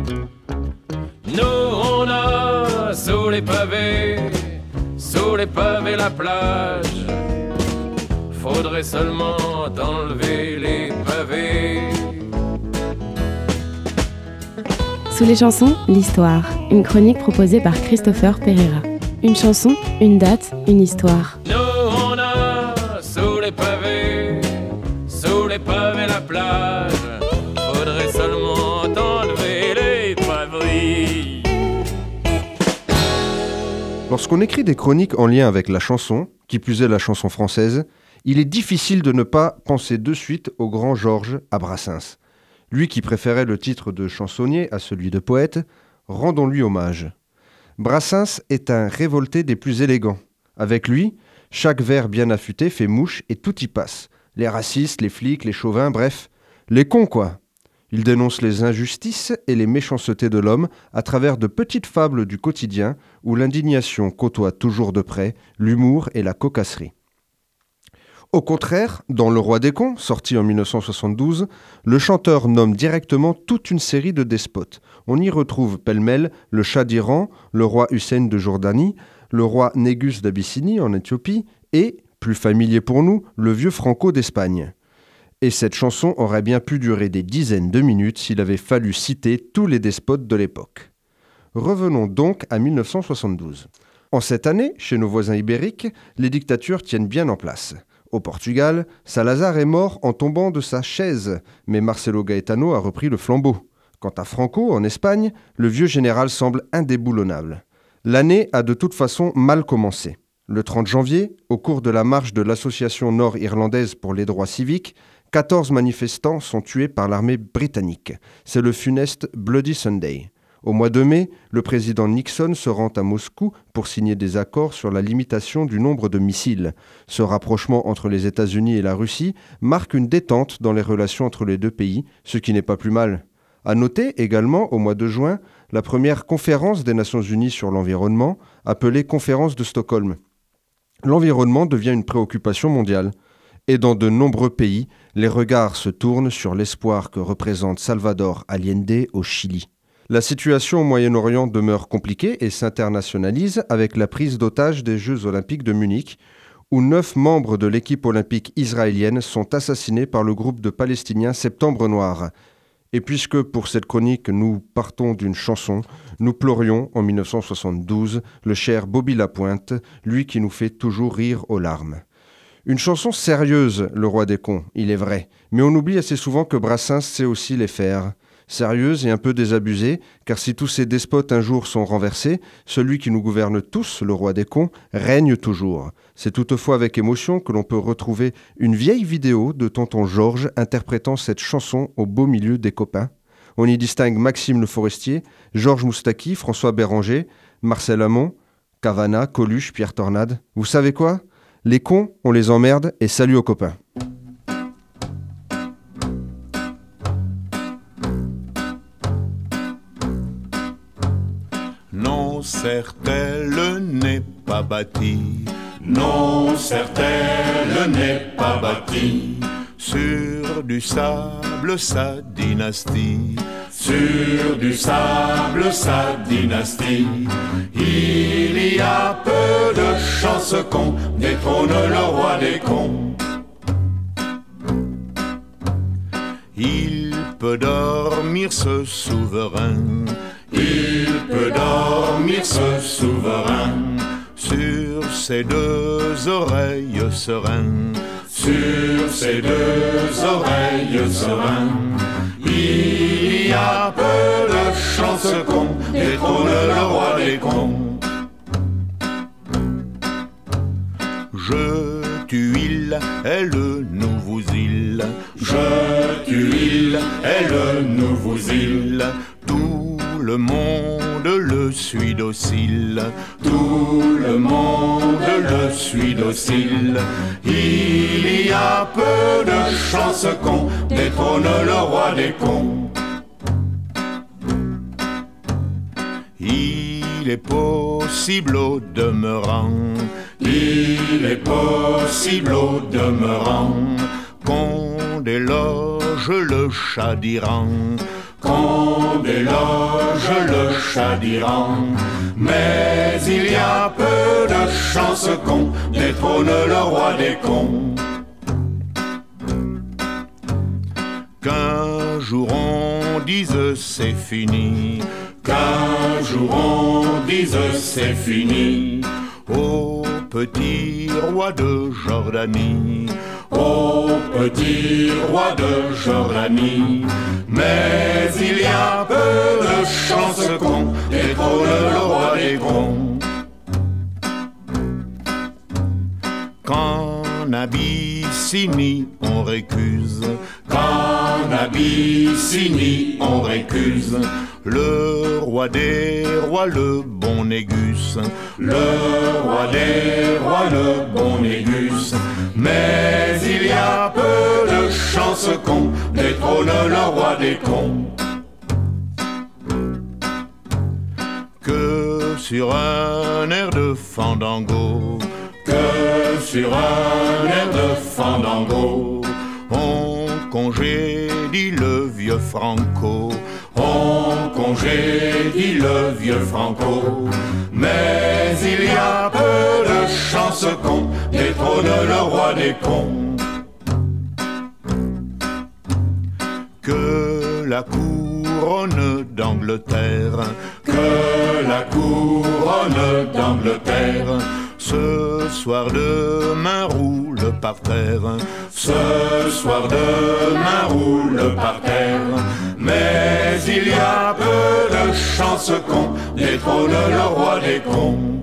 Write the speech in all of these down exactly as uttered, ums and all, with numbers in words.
Nous on a sous les pavés, sous les pavés la plage. Faudrait seulement enlever les pavés. Sous les chansons, l'histoire. Une chronique proposée par Christopher Pereira. Une chanson, une date, une histoire. Nous on a sous les pavés, sous les pavés la plage. Faudrait seulement enlever les pavés. Lorsqu'on écrit des chroniques en lien avec la chanson, qui plus est la chanson française, il est difficile de ne pas penser de suite au grand Georges à Brassens. Lui qui préférait le titre de chansonnier à celui de poète, rendons-lui hommage. Brassens est un révolté des plus élégants. Avec lui, chaque vers bien affûté fait mouche et tout y passe. Les racistes, les flics, les chauvins, bref, les cons quoi. Il dénonce les injustices et les méchancetés de l'homme à travers de petites fables du quotidien où l'indignation côtoie toujours de près l'humour et la cocasserie. Au contraire, dans Le Roi des cons, sorti en dix-neuf cent soixante-douze, le chanteur nomme directement toute une série de despotes. On y retrouve pêle-mêle le Shah d'Iran, le roi Hussein de Jordanie, le roi Négus d'Abyssinie en Éthiopie et, plus familier pour nous, le vieux Franco d'Espagne. Et cette chanson aurait bien pu durer des dizaines de minutes s'il avait fallu citer tous les despotes de l'époque. Revenons donc à dix-neuf cent soixante-douze. En cette année, chez nos voisins ibériques, les dictatures tiennent bien en place. Au Portugal, Salazar est mort en tombant de sa chaise, mais Marcelo Gaetano a repris le flambeau. Quant à Franco, en Espagne, le vieux général semble indéboulonnable. L'année a de toute façon mal commencé. Le trente janvier, au cours de la marche de l'Association nord-irlandaise pour les droits civiques, quatorze manifestants sont tués par l'armée britannique. C'est le funeste Bloody Sunday. Au mois de mai, le président Nixon se rend à Moscou pour signer des accords sur la limitation du nombre de missiles. Ce rapprochement entre les États-Unis et la Russie marque une détente dans les relations entre les deux pays, ce qui n'est pas plus mal. À noter également, au mois de juin, la première conférence des Nations Unies sur l'environnement, appelée Conférence de Stockholm. L'environnement devient une préoccupation mondiale. Et dans de nombreux pays, les regards se tournent sur l'espoir que représente Salvador Allende au Chili. La situation au Moyen-Orient demeure compliquée et s'internationalise avec la prise d'otage des Jeux Olympiques de Munich, où neuf membres de l'équipe olympique israélienne sont assassinés par le groupe de Palestiniens Septembre Noir. Et puisque pour cette chronique nous partons d'une chanson, nous pleurions en dix-neuf cent soixante-douze le cher Bobby Lapointe, lui qui nous fait toujours rire aux larmes. Une chanson sérieuse, Le Roi des cons, il est vrai, mais on oublie assez souvent que Brassens sait aussi les faire. Sérieuse et un peu désabusée, car si tous ces despotes un jour sont renversés, celui qui nous gouverne tous, le roi des cons, règne toujours. C'est toutefois avec émotion que l'on peut retrouver une vieille vidéo de tonton Georges interprétant cette chanson au beau milieu des copains. On y distingue Maxime Le Forestier, Georges Moustaki, François Béranger, Marcel Amont, Cavana, Coluche, Pierre Tornade. Vous savez quoi ? Les cons, on les emmerde et salut aux copains. Non, certes, elle n'est pas bâtie. Non, certes, elle n'est pas bâtie. Sur du sable, sa dynastie. Sur du sable, sa dynastie. Il y a peu de chances qu'on détrône le roi des cons. Il peut dormir ce souverain. Il peut dormir ce souverain. Sur ses deux oreilles sereines. Sur ses deux oreilles sereines. Il y a peu de chances qu'on détrône le roi des cons. Je tue il, elle nous vous il. Je tue il, elle nous vous il. Tout le monde le suit docile. Tout le monde le suit docile. Il y a peu de chances qu'on détrône le roi des cons. Il est possible au demeurant. Il est possible au demeurant qu'on déloge le Shah d'Iran. Qu'on déloge loge le chat d'Iran. Mais il y a peu de chance qu'on détrône le roi des cons. Qu'un jour on dise c'est fini, qu'un jour on dise c'est fini, ô petit roi de Jordanie, ô petit roi de Jordanie. Mais il y a peu de chance qu'on détrône le roi des cons. Qu'en Abyssinie on récuse, qu'en Abyssinie on récuse, le roi des rois, le bon Négus, le roi des rois, le bon Négus. Mais il y a peu de chance qu'on détrône le roi des cons. Que sur un air de fandango, que sur un air de fandango, on congédie le vieux Franco, on congédie le vieux Franco. Mais il y a peu de chance qu'on détrône le roi des cons. Que la couronne d'Angleterre, que la couronne d'Angleterre, ce soir demain roule par terre, ce soir demain roule par terre. Mais il y a peu de chance qu'on détrône le roi des cons.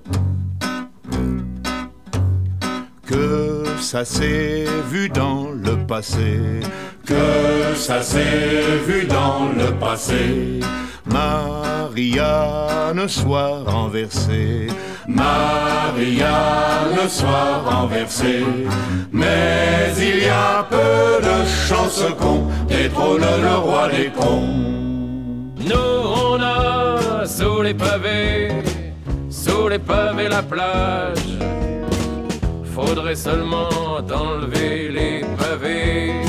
Que ça s'est vu dans le passé, que ça s'est vu dans le passé, Marianne soit renversée, Marianne soit renversée. Mais il y a peu de chance qu'on détrône le roi des cons. Nous on a sous les pavés, sous les pavés la plage. Faudrait seulement enlever les pavés.